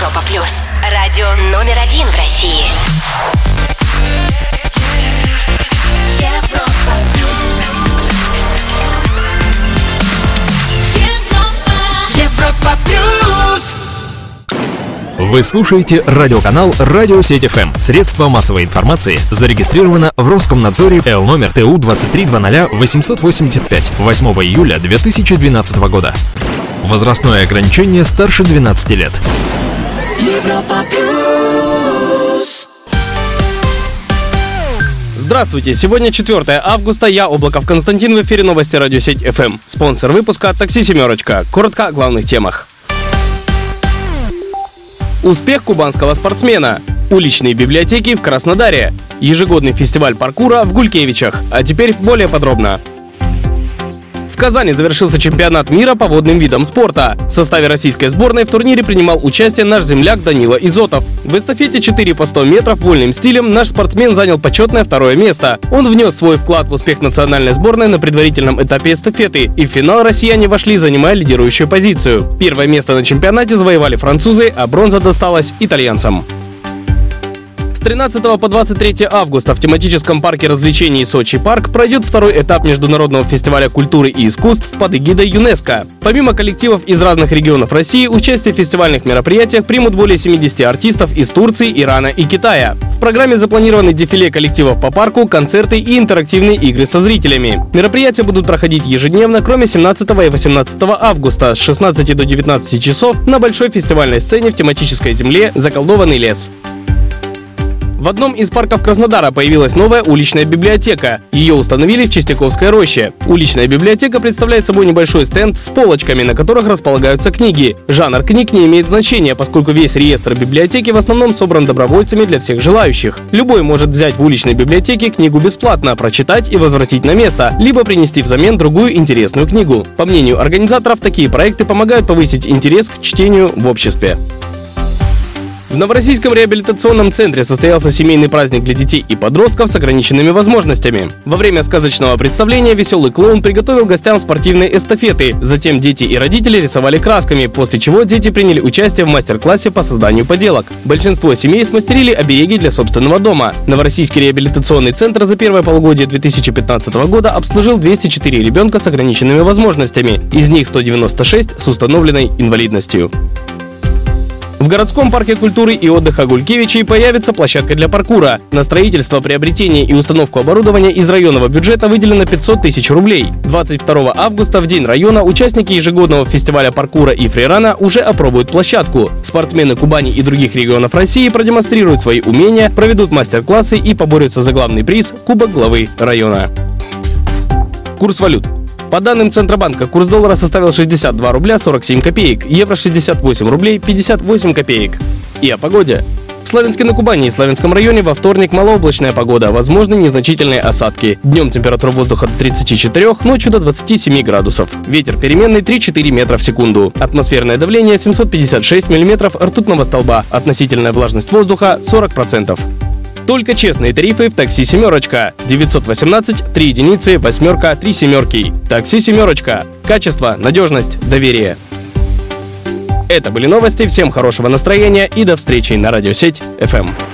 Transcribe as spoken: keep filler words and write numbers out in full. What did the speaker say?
Европа плюс. Радио номер один в России. Европа плюс. Европа плюс. Вы слушаете радиоканал «Радиосеть эф эм». Средство массовой информации зарегистрировано в Роскомнадзоре Л номер Т У двадцать три двадцать восемьсот восемьдесят пять восьмого июля две тысячи двенадцатого года. Возрастное ограничение старше двенадцати лет. Европа плюс. Здравствуйте, сегодня четвёртое августа, я, Облаков Константин, в эфире новости «Радиосеть эф эм». Спонсор выпуска «Такси Семерочка». Коротко о главных темах. Успех кубанского спортсмена. Уличные библиотеки в Краснодаре. Ежегодный фестиваль паркура в Гулькевичах. А теперь более подробно. В Казани завершился чемпионат мира по водным видам спорта. В составе российской сборной в турнире принимал участие наш земляк Данила Изотов. В эстафете четыре по сто метров вольным стилем наш спортсмен занял почетное второе место. Он внес свой вклад в успех национальной сборной на предварительном этапе эстафеты, и в финал россияне вошли, занимая лидирующую позицию. Первое место на чемпионате завоевали французы, а бронза досталась итальянцам. С тринадцатого по двадцать третье августа в тематическом парке развлечений «Сочи Парк» пройдет второй этап Международного фестиваля культуры и искусств под эгидой ЮНЕСКО. Помимо коллективов из разных регионов России, участие в фестивальных мероприятиях примут более семидесяти артистов из Турции, Ирана и Китая. В программе запланированы дефиле коллективов по парку, концерты и интерактивные игры со зрителями. Мероприятия будут проходить ежедневно, кроме семнадцатого и восемнадцатого августа с шестнадцати до девятнадцати часов на большой фестивальной сцене в тематической земле «Заколдованный лес». В одном из парков Краснодара появилась новая уличная библиотека. Ее установили в Чистяковской роще. Уличная библиотека представляет собой небольшой стенд с полочками, на которых располагаются книги. Жанр книг не имеет значения, поскольку весь реестр библиотеки в основном собран добровольцами для всех желающих. Любой может взять в уличной библиотеке книгу бесплатно, прочитать и возвратить на место, либо принести взамен другую интересную книгу. По мнению организаторов, такие проекты помогают повысить интерес к чтению в обществе. В Новороссийском реабилитационном центре состоялся семейный праздник для детей и подростков с ограниченными возможностями. Во время сказочного представления веселый клоун приготовил гостям спортивные эстафеты. Затем дети и родители рисовали красками, после чего дети приняли участие в мастер-классе по созданию поделок. Большинство семей смастерили обереги для собственного дома. Новороссийский реабилитационный центр за первое полугодие две тысячи пятнадцатого года обслужил двести четыре ребенка с ограниченными возможностями, из них сто девяносто шесть с установленной инвалидностью. В городском парке культуры и отдыха Гулькевичей появится площадка для паркура. На строительство, приобретение и установку оборудования из районного бюджета выделено пятьсот тысяч рублей. двадцать второго августа, в день района, участники ежегодного фестиваля паркура и фрирана уже опробуют площадку. Спортсмены Кубани и других регионов России продемонстрируют свои умения, проведут мастер-классы и поборются за главный приз – Кубок главы района. Курс валют. По данным Центробанка, курс доллара составил шестьдесят два рубля сорок семь копеек, евро шестьдесят восемь рублей пятьдесят восемь копеек. И о погоде. В Славянске на Кубани и Славянском районе во вторник малооблачная погода, возможны незначительные осадки. Днем температура воздуха до тридцати четырёх, ночью до двадцати семи градусов. Ветер переменный три-четыре метра в секунду. Атмосферное давление семьсот пятьдесят шесть миллиметров ртутного столба. Относительная влажность воздуха сорок процентов. Только честные тарифы в такси «Семерочка». девятьсот восемнадцать три единицы, восьмерка, три семерки. Такси «Семерочка». Качество, надежность, доверие. Это были новости. Всем хорошего настроения и до встречи на радиосеть эф эм.